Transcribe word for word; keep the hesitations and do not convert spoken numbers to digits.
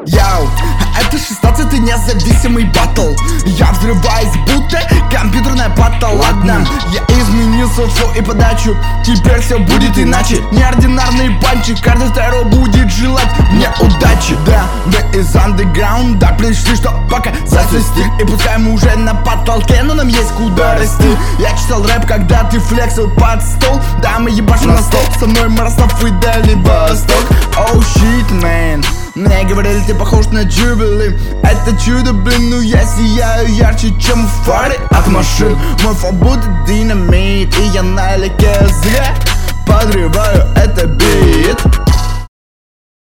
Йоу, это шестнадцатый независимый батл. Я взрываюсь, будто компьютерная плата. Ладно, я изменил свой флоу и подачу. Теперь все будет иначе. Неординарный панчи, каждый второй будет желать мне удачи. Да, мы из андеграунда пришли, что показать свой стиль. И пускай мы уже на потолке, но нам есть куда расти. Я читал рэп, когда ты флексил под стол. Да, мы ебашим на стол. Со мной Моростов и Дальний Восток. Oh shit, man. Мне говорили, ты похож на Джубили. Это чудо, блин, ну я сияю ярче, чем фары от машин. Мой флоу будто динамит, и я налегке зря подрываю это бит.